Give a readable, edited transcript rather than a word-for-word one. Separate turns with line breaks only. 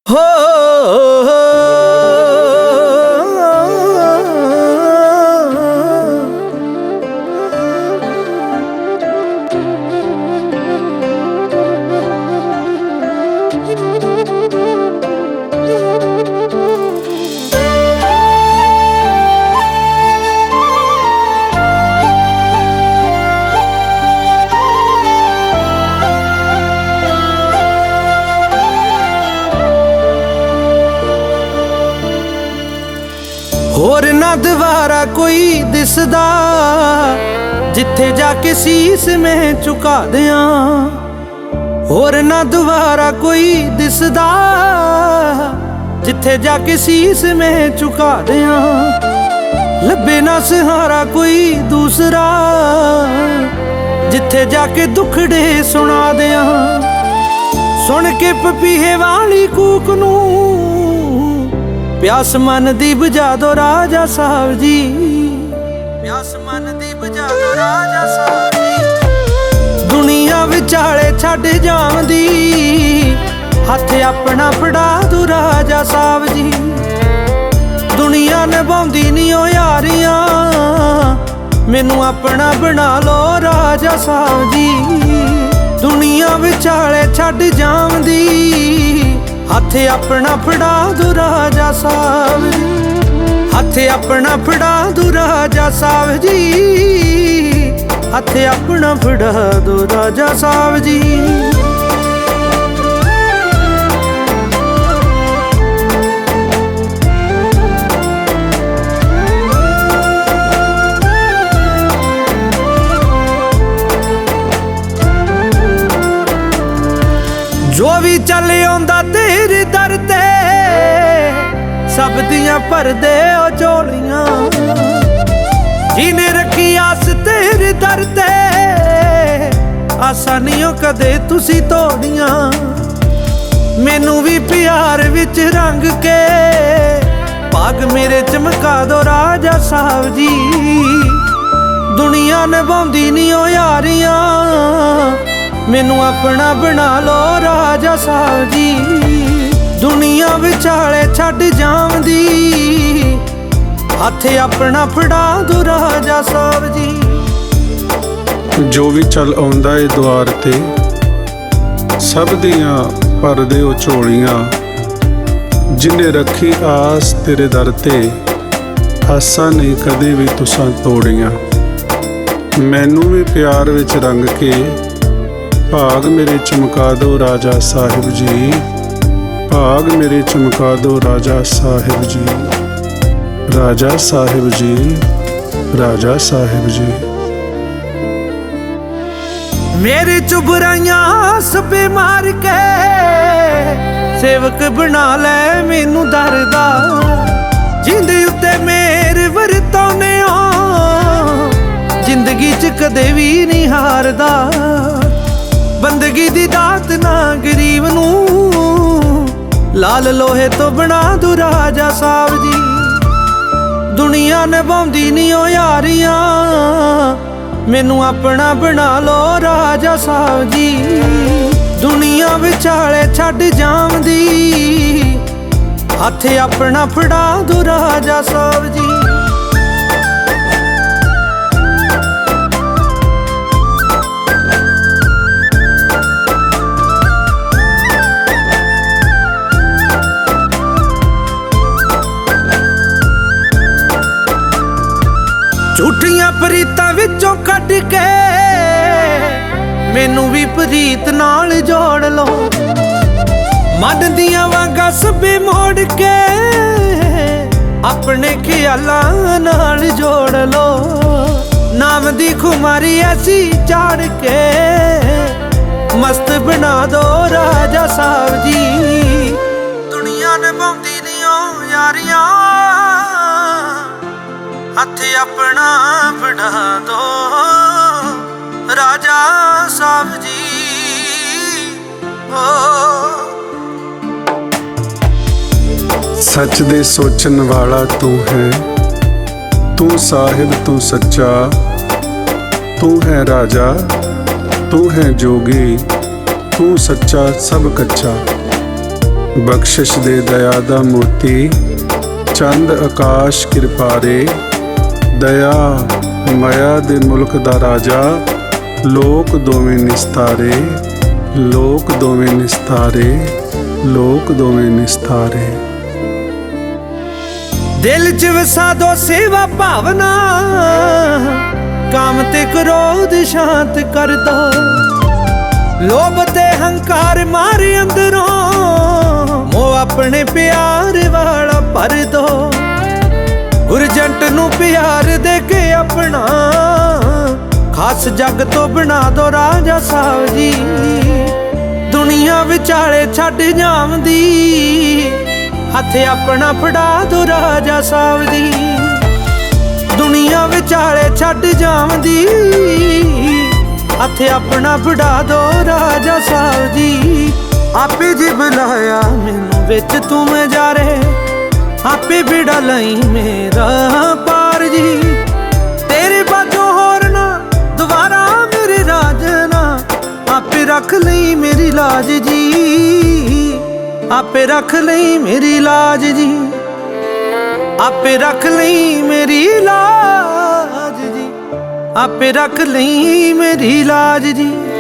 होर ना दोबारा कोई दिसदा जिथे जाके शीस मैं झुका दियां। होर ना दोबारा कोई दिसदा जिथे जाके शीस मैं झुका दियां। लभे ना सहारा कोई दूसरा जिथे जाके दुखड़े सुना दियां। सुन के पपीहे वाली कूक नूं प्यास मन दी बुझा दो राजा साहब जी। प्यास मन दी बुझा दो राजा साहब जी। दुनिया विचाले छड्ड जांदी हथ अपना फड़ा दो राजा साहब जी। दुनिया निभाउंदी नी ओ यारियां मैनू अपना बना लो राजा साहब जी। दुनिया विचाले छड्ड जांदी हथ अपना फड़ा दो राजा साहब जी। हथ अपना फड़ा दो राजा साहब जी। हथ अपना फड़ा दो राजा साहब जी। जो भी चले आंदा तेरे दर ते सब दियां भर दे ओ झोलियां। जिन्हें रखी आस तेरे दर ते आसा नहीं कदे तुसी तोड़ियां। मैनू भी प्यार विच रंग के भाग मेरे चमका दो राजा साहब जी। दुनिया निभाउंदी नी ओ यारियां मैनू अपना बना लो राजा साहब जी। दुनिया विचाले छड्ड जांदी हथ अपना फड़ा दो राजा साहब जी।
जो भी चल आउंदा ए द्वार ते सब दियां भर दे ओ झोलियां। जिन्हें रखी आस तेरे दर ते आसा नहीं कदे भी तुसां तोड़ियां। मैनू भी प्यार विच रंग के भाग मेरे चमका दो राजा साहिब जी। भाग मेरे चमका दो राजा साहिब जी। राजा साहिब जी राजा साहिब जी।
मेरे चुबराइयां सबे मार के सेवक बना ले मैनू दरदा। जिंदे उत्ते मेरे वरतौने जिंदगी च कदे भी नहीं हारदा। बंदगी दी दात ना गरीब नू लाल लोहे तो बना दो राजा साहब जी। दुनिया निभाउंदी नी ओ यारियां मैनू अपना बना लो राजा साहब जी। दुनिया विचाले छड्ड जांदी हथ अपना फड़ा दो राजा साहब जी। झूठियां प्रीतां विचों कढ के मैनू भी प्रीत नाल जोड़ लो। मन दियां वांगां सबे मोड़ के अपने ख्यालां नाल जोड़ लो। नाम दी खुमारी ऐसी चाड़ के मस्त बना दो राजा साहब जी। दुनिया निभाउंदी नी ओ यारियां हथ अपना फड़ा दो राजा साहब जी।
सच दे सोचन वाला तू है तू साहिब तू सच्चा। तू है राजा तू है जोगी तू सच्चा सब कच्चा। ਬਖਸ਼ਿਸ਼ ਦੇ ਦਇਆ ਦਾ ਮੋਤੀ, ਚੰਦ ਆਕਾਸ਼ ਕਿਰਪਾਰੇ। ਦਇਆ ਮਾਇਆ ਦੇ ਮੁਲਕ ਦਾ ਰਾਜਾ, ਲੋਕ ਦੋਵੇਂ ਨਿਸਤਾਰੇ, ਲੋਕ ਦੋਵੇਂ ਨਿਸਤਾਰੇ, ਲੋਕ ਦੋਵੇਂ ਨਿਸਤਾਰੇ।
ਦਿਲ ਚ ਵਸਾ ਦੋ ਸੇਵਾ ਭਾਵਨਾ, ਕਾਮ ਤੇ ਕ੍ਰੋਧ ਸ਼ਾਂਤ ਕਰ ਦੋ। ਲੋਭ ਤੇ ਹੰਕਾਰ ਮਾਰੇ ਅੰਦਰੋਂ, ਮੋਹ ਆਪਣੇ ਪਿਆਰ ਵਾਲਾ ਭਰ ਦੋ। ਗੁਰਜੰਟ ਨੂੰ ਪਿਆਰ ਦੇ ਕੇ ਆਪਣਾ, ਖਾਸ ਜੱਗ ਤੋਂ ਬਣਾ ਦੋ ਰਾਜਾ ਸਾਹਿਬ ਜੀ। ਦੁਨੀਆ ਵਿਚਾਲੇ ਛੱਡ ਜਾਵਦੀ, ਹੱਥ ਆਪਣਾ ਫੜਾ ਦੋ ਰਾਜਾ ਸਾਹਿਬ ਜੀ। ਦੁਨੀਆ ਵਿਚਾਲੇ ਛੱਡ ਜਾਵਦੀ, ਹੱਥ ਆਪਣਾ ਫੜਾ ਦੋ ਰਾਜਾ ਸਾਹਿਬ ਜੀ। ਆਪੇ ਜੀ ਬੁਲਾਇਆ ਮੈਨੂੰ ਵਿੱਚ ਤੂੰ ਮੈਂ ਜਾ ਰਹੇ, ਆਪੇ ਬਿੜਾ ਲਈ ਮੇਰਾ ਪਾਰ ਜੀ। ਤੇਰੇ ਬਾਝੋਂ ਹੋਰ ਨਾ ਦੁਬਾਰਾ ਮੇਰੇ ਰਾਜਨਾ, ਆਪੇ ਰੱਖ ਲਈ ਮੇਰੀ ਲਾਜ ਜੀ। ਆਪੇ ਰੱਖ ਲਈ ਮੇਰੀ ਲਾਜ ਜੀ, ਆਪੇ ਰੱਖ ਲਈ ਮੇਰੀ ਲਾਜ ਜੀ, ਆਪੇ ਰੱਖ ਲਈ ਮੇਰੀ ਲਾਜ ਜੀ।